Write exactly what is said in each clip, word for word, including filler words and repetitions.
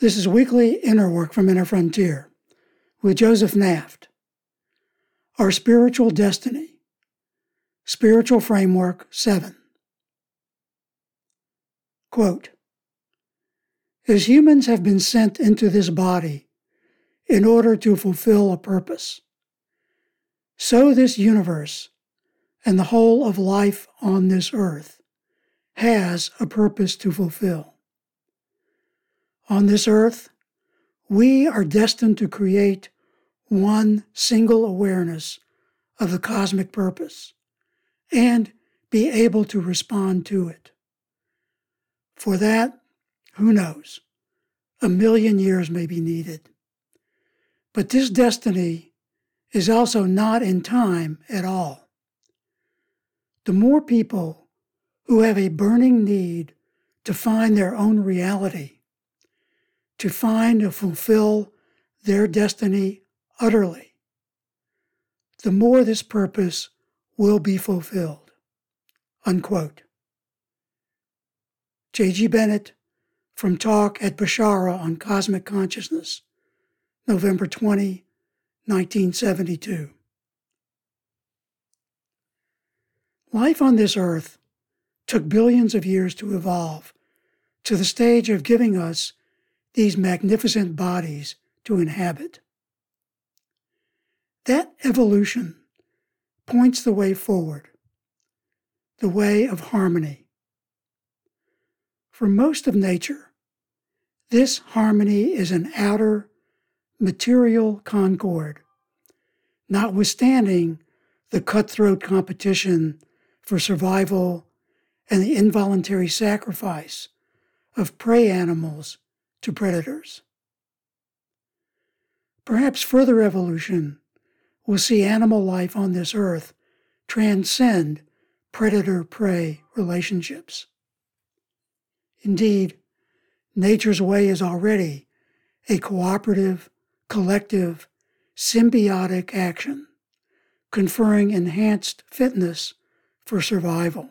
This is weekly inner work from Inner Frontier with Joseph Naft. Our Spiritual Destiny, Spiritual Framework seven. Quote, as humans have been sent into this body in order to fulfill a purpose, so this universe and the whole of life on this earth has a purpose to fulfill. On this earth, we are destined to create one single awareness of the cosmic purpose and be able to respond to it. For that, who knows, a million years may be needed. But this destiny is also not in time at all. The more people who have a burning need to find their own reality, to find and fulfill their destiny utterly, the more this purpose will be fulfilled. Unquote. J G Bennett from Talk at Bashara on Cosmic Consciousness, November twentieth, nineteen seventy-two. Life on this earth took billions of years to evolve to the stage of giving us these magnificent bodies to inhabit. That evolution points the way forward, the way of harmony. For most of nature, this harmony is an outer, material concord, notwithstanding the cutthroat competition for survival and the involuntary sacrifice of prey animals to predators. Perhaps further evolution will see animal life on this earth transcend predator-prey relationships. Indeed, nature's way is already a cooperative, collective, symbiotic action, conferring enhanced fitness for survival.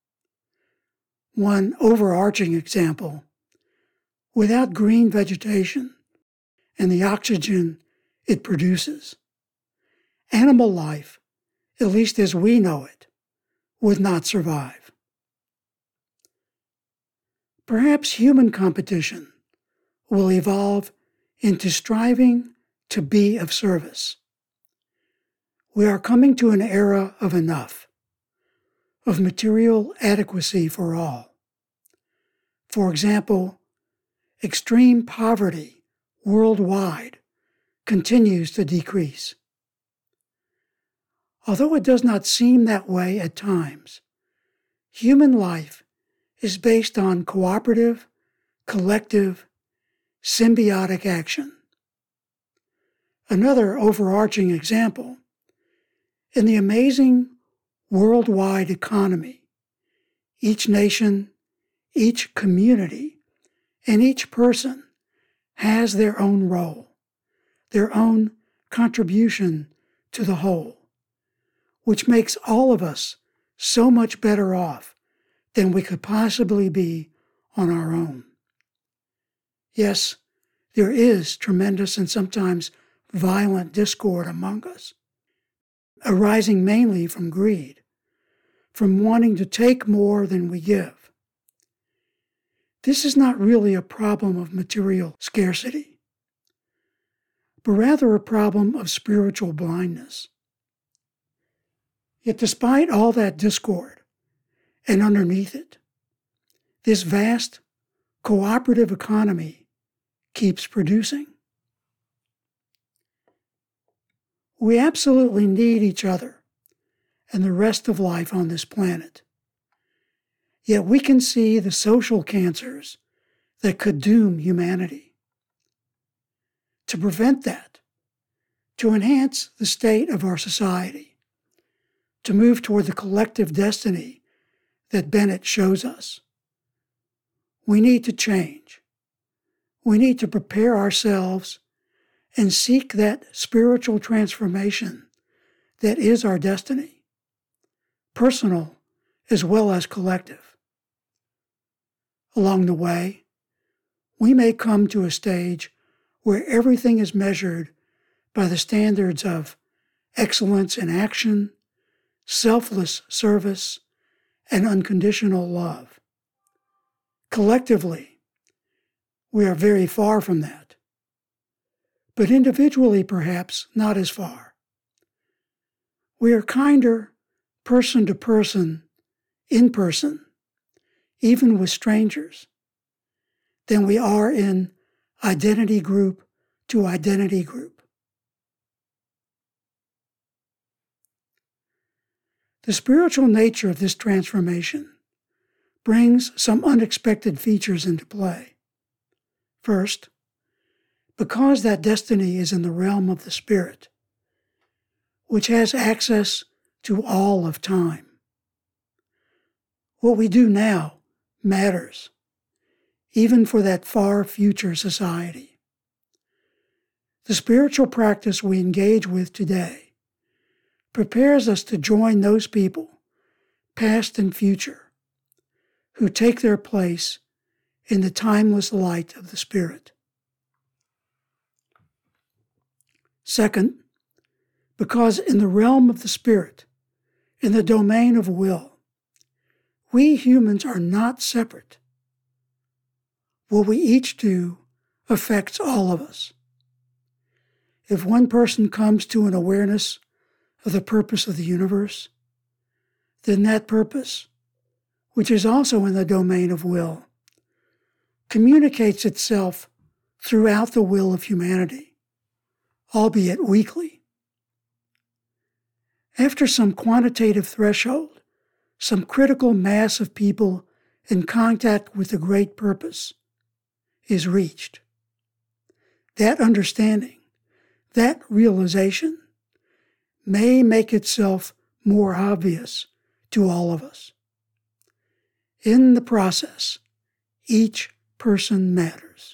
One overarching example, without green vegetation and the oxygen it produces, animal life, at least as we know it, would not survive. Perhaps human competition will evolve into striving to be of service. We are coming to an era of enough, of material adequacy for all. For example, extreme poverty worldwide continues to decrease. Although it does not seem that way at times, human life is based on cooperative, collective, symbiotic action. Another overarching example, in the amazing worldwide economy, each nation, each community, and each person has their own role, their own contribution to the whole, which makes all of us so much better off than we could possibly be on our own. Yes, there is tremendous and sometimes violent discord among us, arising mainly from greed, from wanting to take more than we give. This is not really a problem of material scarcity, but rather a problem of spiritual blindness. Yet despite all that discord, and underneath it, this vast cooperative economy keeps producing. We absolutely need each other and the rest of life on this planet. Yet we can see the social cancers that could doom humanity. To prevent that, to enhance the state of our society, to move toward the collective destiny that Bennett shows us, we need to change. We need to prepare ourselves and seek that spiritual transformation that is our destiny, personal as well as collective. Along the way, we may come to a stage where everything is measured by the standards of excellence in action, selfless service, and unconditional love. Collectively, we are very far from that, but individually perhaps not as far. We are kinder person to person, in person, even with strangers, than we are in identity group to identity group. The spiritual nature of this transformation brings some unexpected features into play. First, because that destiny is in the realm of the spirit, which has access to all of time. What we do now matters, even for that far future society. The spiritual practice we engage with today prepares us to join those people, past and future, who take their place in the timeless light of the Spirit. Second, because in the realm of the Spirit, in the domain of will, we humans are not separate. What we each do affects all of us. If one person comes to an awareness of the purpose of the universe, then that purpose, which is also in the domain of will, communicates itself throughout the will of humanity, albeit weakly. After some quantitative threshold, some critical mass of people in contact with the great purpose is reached. That understanding, that realization, may make itself more obvious to all of us. In the process, each person matters.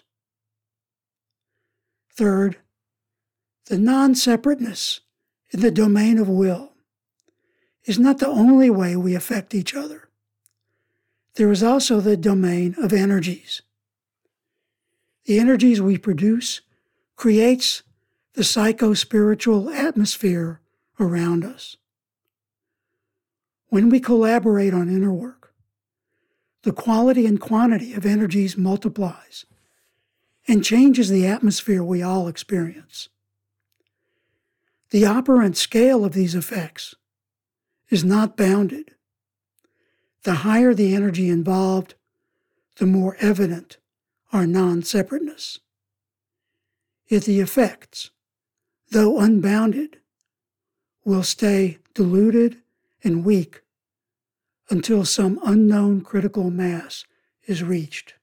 Third, the non-separateness in the domain of will is not the only way we affect each other. There is also the domain of energies. The energies we produce creates the psycho-spiritual atmosphere around us. When we collaborate on inner work, the quality and quantity of energies multiplies and changes the atmosphere we all experience. The operant scale of these effects is not bounded. The higher the energy involved, the more evident our non-separateness. Yet the effects, though unbounded, will stay diluted and weak until some unknown critical mass is reached.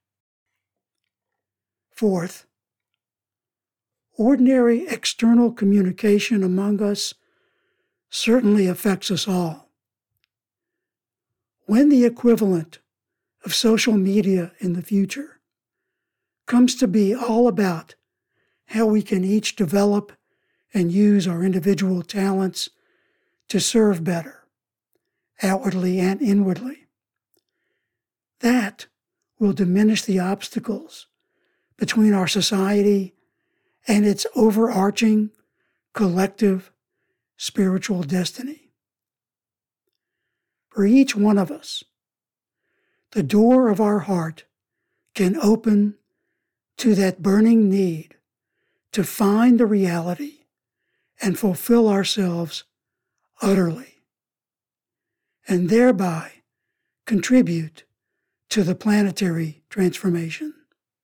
Fourth, ordinary external communication among us certainly affects us all. When the equivalent of social media in the future comes to be all about how we can each develop and use our individual talents to serve better, outwardly and inwardly, that will diminish the obstacles between our society and its overarching, collective, spiritual destiny. For each one of us, the door of our heart can open to that burning need to find the reality and fulfill ourselves utterly, and thereby contribute to the planetary transformation.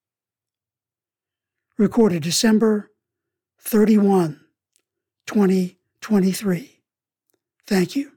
Recorded December thirty-first, twenty twenty-three. Thank you.